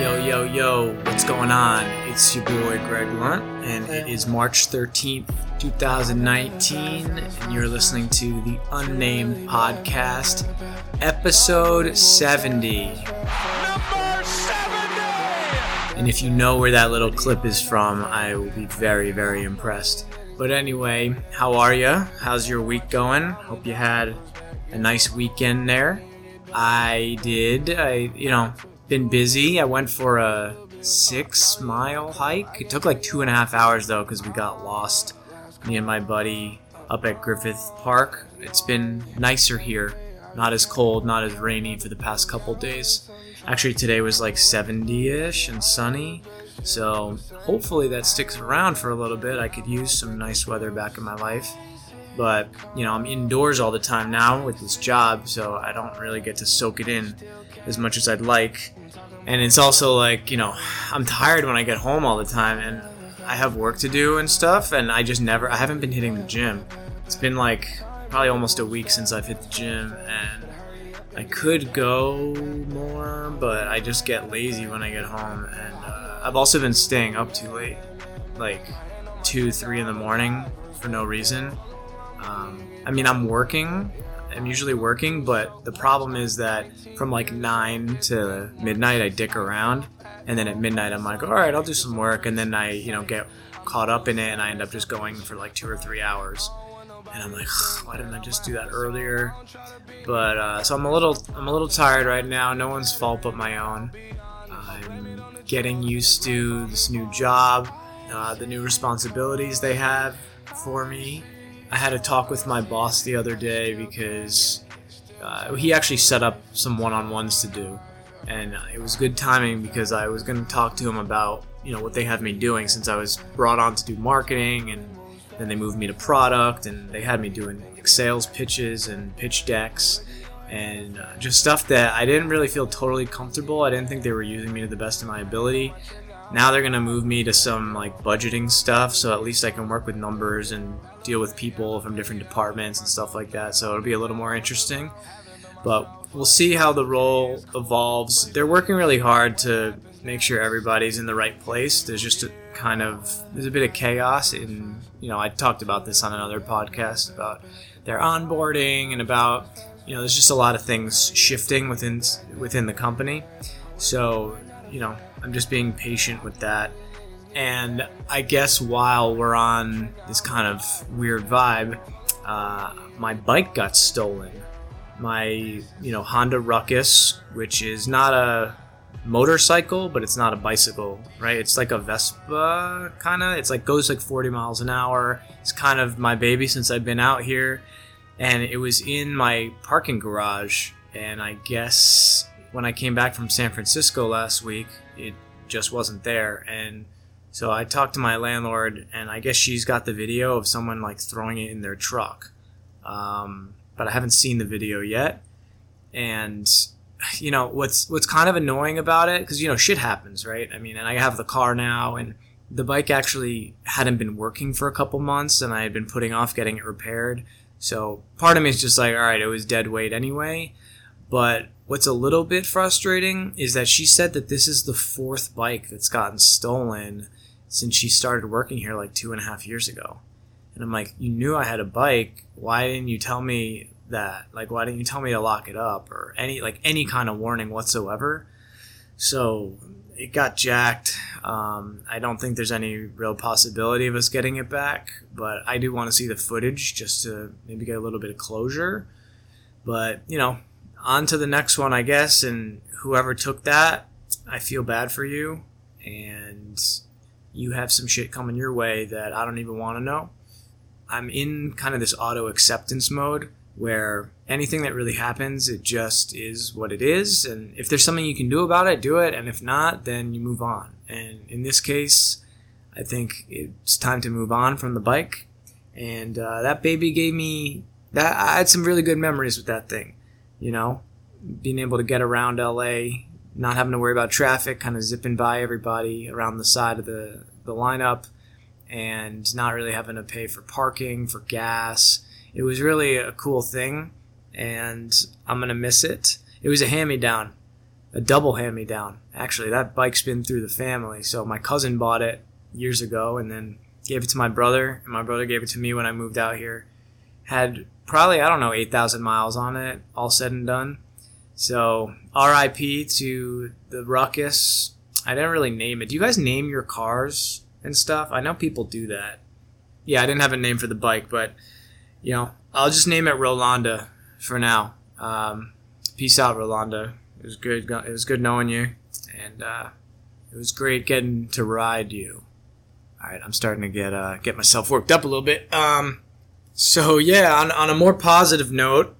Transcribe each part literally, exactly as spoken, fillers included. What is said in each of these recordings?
Yo, yo, yo, what's going on? It's your boy Greg Lunt, and it is March thirteenth, twenty nineteen, and you're listening to the Unnamed Podcast, episode seventy. Number seventy! And if you know where that little clip is from, I will be very, very impressed. But anyway, how are ya? How's your week going? Hope you had a nice weekend there. I did. I, you know, been busy. I went for a six mile hike. It took like two and a half hours though because we got lost, me and my buddy, up at Griffith Park. It's been nicer here. Not as cold, not as rainy for the past couple days. Actually, today was like seventy-ish and sunny. So hopefully that sticks around for a little bit. I could use some nice weather back in my life. But, you know, I'm indoors all the time now with this job, so I don't really get to soak it in as much as I'd like. And it's also like, you know, I'm tired when I get home all the time, and I have work to do and stuff, and I just never, I haven't been hitting the gym. It's been like probably almost a week since I've hit the gym, and I could go more, but I just get lazy when I get home. And uh, I've also been staying up too late, like two, three in the morning for no reason. Um, I mean, I'm working, I'm usually working, but the problem is that from like nine to midnight, I dick around, and then at midnight, I'm like, all right, I'll do some work, and then I, you know, get caught up in it, and I end up just going for like two or three hours, and I'm like, why didn't I just do that earlier? But, uh, so I'm a little, I'm a little tired right now, no one's fault but my own. I'm getting used to this new job, uh, the new responsibilities they have for me. I had a talk with my boss the other day because uh, he actually set up some one-on-ones to do, and uh, it was good timing because I was going to talk to him about, you know, what they have me doing since I was brought on to do marketing, and then they moved me to product, and they had me doing like, sales pitches and pitch decks and uh, just stuff that I didn't really feel totally comfortable. I didn't think they were using me to the best of my ability. Now they're going to move me to some like budgeting stuff, so at least I can work with numbers and deal with people from different departments and stuff like that, so it'll be a little more interesting. But we'll see how the role evolves. They're working really hard to make sure everybody's in the right place. There's just a kind of, there's a bit of chaos in, you know, I talked about this on another podcast about their onboarding and about, you know, there's just a lot of things shifting within within the company. So, you know, I'm just being patient with that. And I guess while we're on this kind of weird vibe, uh, my bike got stolen. My, you know, Honda Ruckus, which is not a motorcycle, but it's not a bicycle, right? It's like a Vespa, kind of. It's like goes like forty miles an hour. It's kind of my baby since I've been out here. And it was in my parking garage. And I guess when I came back from San Francisco last week, it just wasn't there. And so I talked to my landlord, and I guess she's got the video of someone like throwing it in their truck. Um, but I haven't seen the video yet. And, you know, what's what's kind of annoying about it, because, you know, shit happens, right? I mean, and I have the car now, and the bike actually hadn't been working for a couple months, and I had been putting off getting it repaired. So part of me is just like, all right, it was dead weight anyway. But what's a little bit frustrating is that she said that this is the fourth bike that's gotten stolen since she started working here like two and a half years ago. And I'm like, you knew I had a bike. Why didn't you tell me that? Like, why didn't you tell me to lock it up or any, like any kind of warning whatsoever? So it got jacked. Um, I don't think there's any real possibility of us getting it back, but I do want to see the footage just to maybe get a little bit of closure. But, you know, on to the next one, I guess, and whoever took that, I feel bad for you, and you have some shit coming your way that I don't even want to know. I'm in kind of this auto acceptance mode where anything that really happens, it just is what it is, and if there's something you can do about it, do it, and if not, then you move on. And in this case, I think it's time to move on from the bike, and uh, that baby gave me, that I had some really good memories with that thing. You know, being able to get around L A, not having to worry about traffic, kind of zipping by everybody around the side of the, the lineup, and not really having to pay for parking, for gas. It was really a cool thing, and I'm going to miss it. It was a hand-me-down. a double hand-me-down. Actually, that bike's been through the family. So my cousin bought it years ago and then gave it to my brother, and my brother gave it to me when I moved out here. Had probably, I don't know, eight thousand miles on it, all said and done. So R I P to the Ruckus. I didn't really name it. Do you guys name your cars and stuff? I know people do that. Yeah, I didn't have a name for the bike, but, you know, I'll just name it Rolanda for now. Um, peace out, Rolanda. It was good. It was good knowing you, and uh, it was great getting to ride you. All right, I'm starting to get uh, get myself worked up a little bit. Um, so yeah, on on a more positive note,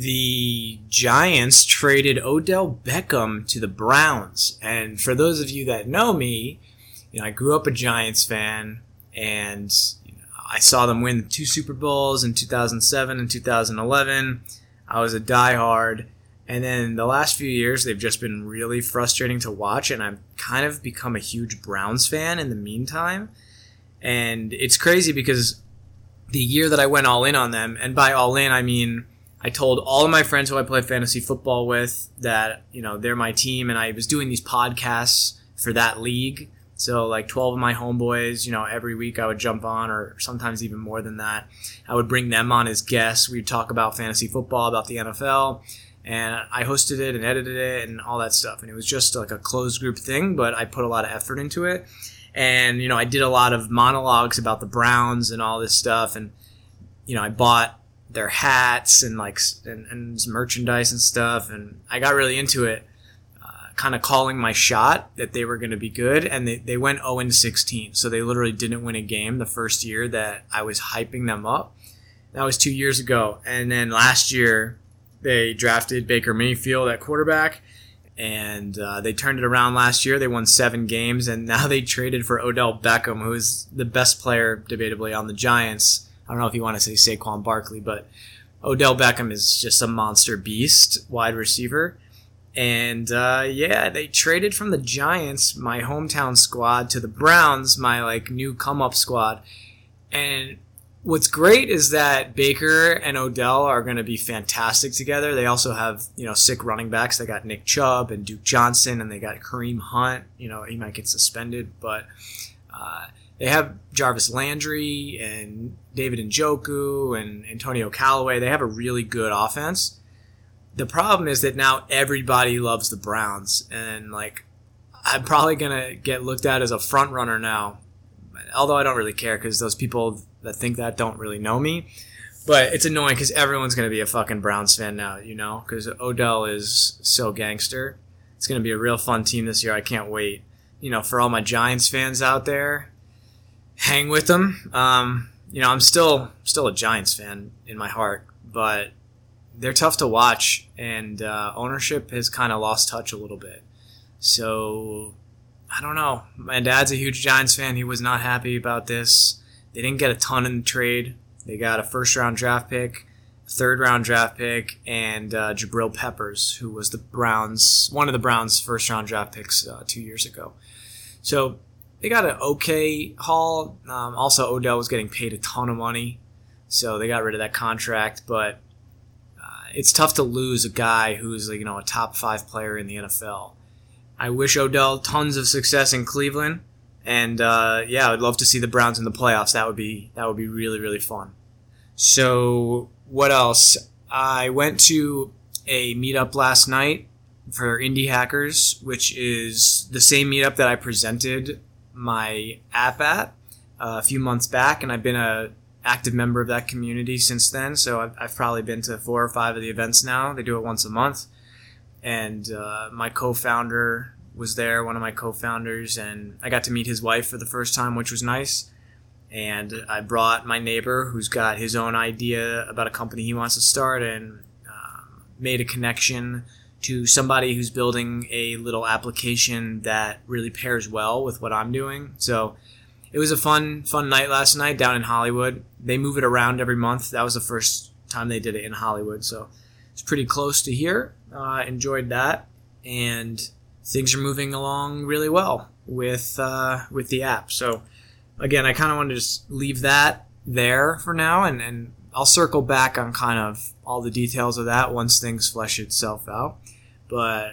the Giants traded Odell Beckham to the Browns, and for those of you that know me, you know I grew up a Giants fan, and you know, I saw them win two Super Bowls in two thousand seven and two thousand eleven. I was a diehard. And then the last few years, they've just been really frustrating to watch, and I've kind of become a huge Browns fan in the meantime. And it's crazy because the year that I went all in on them, and by all in, I mean I told all of my friends who I play fantasy football with that, you know, they're my team, and I was doing these podcasts for that league. So like twelve of my homeboys, you know, every week I would jump on, or sometimes even more than that. I would bring them on as guests. We'd talk about fantasy football, about the N F L. And I hosted it and edited it and all that stuff. And it was just like a closed group thing, but I put a lot of effort into it. And, you know, I did a lot of monologues about the Browns and all this stuff. And, you know, I bought their hats and like and, and merchandise and stuff. And I got really into it, uh, kind of calling my shot that they were going to be good. And they, they went oh and sixteen. So they literally didn't win a game the first year that I was hyping them up. That was two years ago. And then last year, they drafted Baker Mayfield at quarterback, and uh, they turned it around last year. They won seven games, and now they traded for Odell Beckham, who is the best player, debatably, on the Giants. I don't know if you want to say Saquon Barkley, but Odell Beckham is just a monster beast, wide receiver. And, uh, yeah, they traded from the Giants, my hometown squad, to the Browns, my, like, new come-up squad. And what's great is that Baker and Odell are going to be fantastic together. They also have, you know, sick running backs. They got Nick Chubb and Duke Johnson, and they got Kareem Hunt. You know, he might get suspended, but uh, they have Jarvis Landry and David Njoku and Antonio Callaway. They have a really good offense. The problem is that now everybody loves the Browns, and, like, I'm probably going to get looked at as a front runner now, although I don't really care because those people that think that don't really know me. But it's annoying because everyone's going to be a fucking Browns fan now, you know, because Odell is so gangster. It's going to be a real fun team this year. I can't wait. You know, for all my Giants fans out there, hang with them. Um, you know, I'm still still a Giants fan in my heart, but they're tough to watch, and uh, ownership has kind of lost touch a little bit. So, I don't know. My dad's a huge Giants fan. He was not happy about this. They didn't get a ton in the trade. They got a first-round draft pick, a third-round draft pick, and uh, Jabril Peppers, who was the Browns, one of the Browns' first-round draft picks uh, two years ago. So they got an okay haul. Um, also, Odell was getting paid a ton of money, so they got rid of that contract. But uh, it's tough to lose a guy who's, like, you know, a top five player in the N F L. I wish Odell tons of success in Cleveland. And, uh, yeah, I'd love to see the Browns in the playoffs. That would be that would be really, really fun. So, what else? I went to a meetup last night for Indie Hackers, which is the same meetup that I presented my app at uh, a few months back, and I've been a active member of that community since then. So I've, I've probably been to four or five of the events now. They do it once a month. And uh, my co-founder was there, one of my co-founders, and I got to meet his wife for the first time, which was nice. And I brought my neighbor, who's got his own idea about a company he wants to start, and um, made a connection to somebody who's building a little application that really pairs well with what I'm doing. So it was a fun, fun night last night down in Hollywood. They move it around every month. That was the first time they did it in Hollywood, so it's pretty close to here. I uh, enjoyed that, and things are moving along really well with uh, with the app. So, again, I kind of want to just leave that there for now, and, and I'll circle back on kind of all the details of that once things flesh itself out. But uh,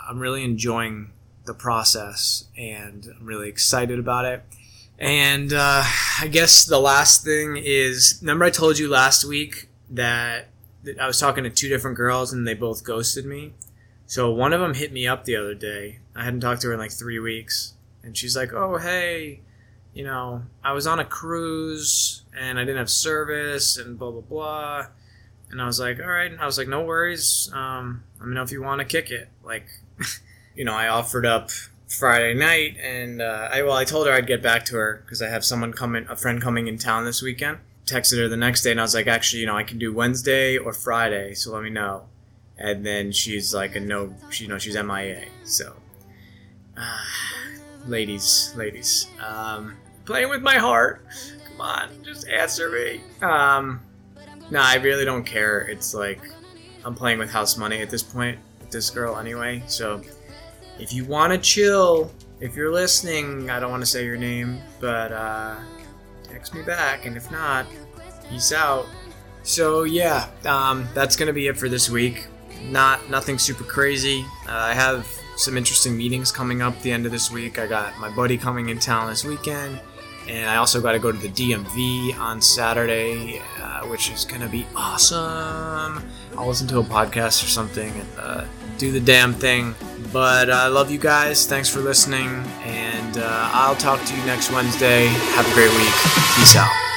I'm really enjoying the process, and I'm really excited about it. And uh, I guess the last thing is, remember I told you last week that, that I was talking to two different girls and they both ghosted me? So one of them hit me up the other day. I hadn't talked to her in like three weeks. And she's like, oh, hey, you know, I was on a cruise and I didn't have service and blah, blah, blah. And I was like, all right. I was like, no worries. Um, let me know if you want to kick it. Like, you know, I offered up Friday night, and uh, I well, I told her I'd get back to her because I have someone coming, a friend coming in town this weekend. Texted her the next day, and I was like, actually, you know, I can do Wednesday or Friday, so let me know. And then she's like, a no, she, you know, she's M I A. So, uh, ladies, ladies, um, playing with my heart. Come on, just answer me. Um, no, I really don't care. It's like I'm playing with house money at this point with this girl anyway. So. If you want to chill, if you're listening, I don't want to say your name, but uh, text me back, and if not, peace out. So yeah, um, that's going to be it for this week. Not Nothing super crazy. Uh, I have some interesting meetings coming up the end of this week. I got my buddy coming in town this weekend, and I also got to go to the D M V on Saturday, uh, which is going to be awesome. I'll listen to a podcast or something and uh, do the damn thing. But I uh, love you guys. Thanks for listening. And uh, I'll talk to you next Wednesday. Have a great week. Peace out.